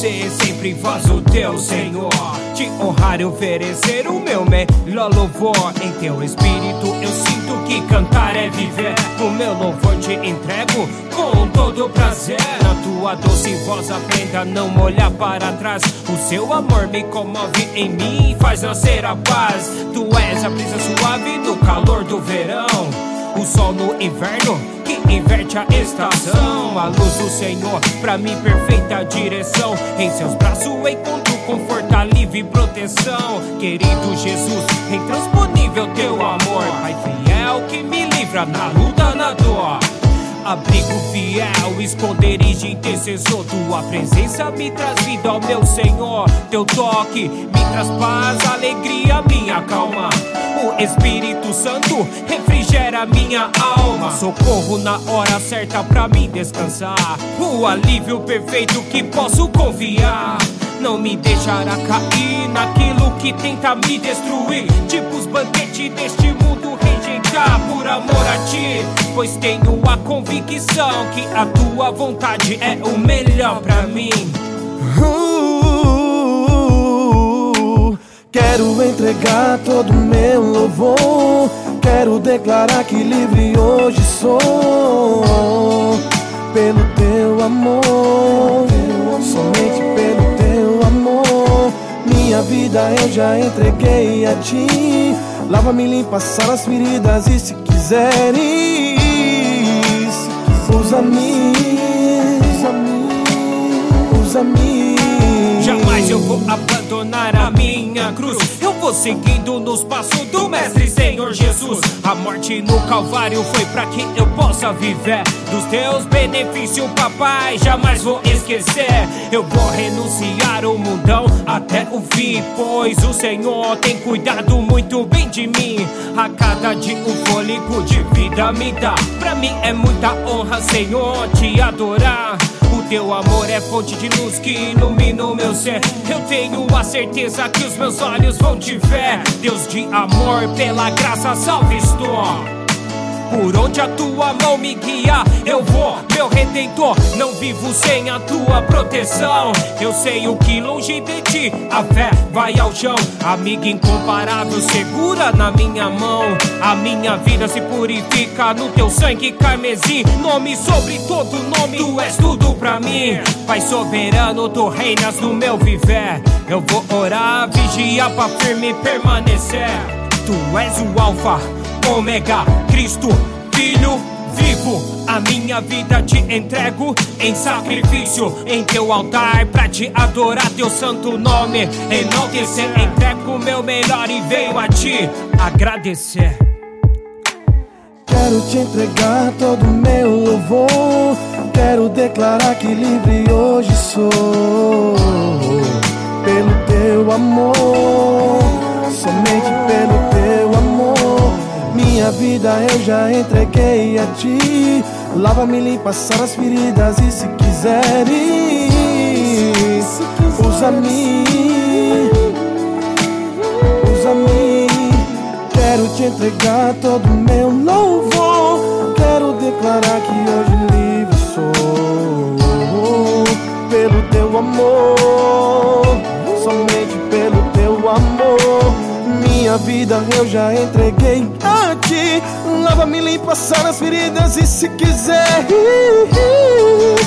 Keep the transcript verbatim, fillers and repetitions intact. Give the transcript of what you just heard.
ser sempre voz do teu Senhor, te honrar e oferecer o meu melhor louvor. Em teu espírito eu sinto que cantar é viver. O meu louvor te entrego com todo prazer. Na tua doce voz aprenda a não olhar para trás. O seu amor me comove em mim e faz nascer a paz. Tu és a brisa suave no calor do verão, o sol no inverno que inverte a estação. A luz do Senhor, pra mim perfeita direção. Em seus braços encontro conforto, alívio e proteção. Querido Jesus, intransponível teu amor, Pai fiel que me livra na luta, na dor. Abrigo fiel, esconderijo intercessor. Tua presença me traz vida, ó meu Senhor. Teu toque me traz paz, alegria, minha calma. O Espírito Santo refrigera minha alma. Socorro na hora certa pra mim descansar. O alívio perfeito que posso confiar. Não me deixará cair naquilo que tenta me destruir. Tipo os banquetes deste mundo rejeitar por amor a ti. Pois tenho a convicção que a tua vontade é o melhor pra mim. uh, Quero entregar todo o meu louvor. Quero declarar que livre hoje sou. Pelo teu amor, somente pelo teu amor. Minha vida eu já entreguei a ti. Lava-me, limpa, sara as feridas. E se quiseres, usa-me, usa-me, usa-me. Jamais eu vou abandonar a minha cruz. Eu vou seguindo nos passos do Mestre Senhor Jesus. A morte no Calvário foi pra que eu possa viver. Dos teus benefícios, papai, jamais vou esquecer. Eu vou renunciar o mundão até o fim, pois o Senhor tem cuidado muito bem de mim. A cada dia o fôlego de vida me dá. Pra mim é muita honra, Senhor, te adorar. O teu amor é fonte de luz que ilumina o meu ser. Eu tenho a certeza que os meus olhos vão te ver. Deus de amor, pela graça salve estou. Por onde a tua mão me guia, eu vou, meu Redentor. Não vivo sem a tua proteção. Eu sei o que longe de ti a fé vai ao chão. Amiga incomparável, segura na minha mão. A minha vida se purifica no teu sangue carmesim. Nome sobre todo nome, tu és tudo pra mim. Pai soberano, tu reinas no meu viver. Eu vou orar, vigiar pra firme permanecer. Tu és o alfa, ômega, Cristo, Filho vivo. A minha vida te entrego em sacrifício. Em teu altar pra te adorar teu santo nome. Enaltecer, entrego o meu melhor e venho a ti agradecer. Quero te entregar todo o meu louvor. Quero declarar que livre hoje sou. Pelo teu amor, somente pelo teu amor. Minha vida eu já entreguei a ti. Lava-me, limpa, sara as feridas. E se quiseres, usa-me, usa-me. Quero te entregar todo o meu louvor. Quero declarar que hoje livre sou. Pelo teu amor, somente pelo teu amor. Minha vida eu já entreguei a ti. Lava-me, limpa, sara as feridas. E se quiser,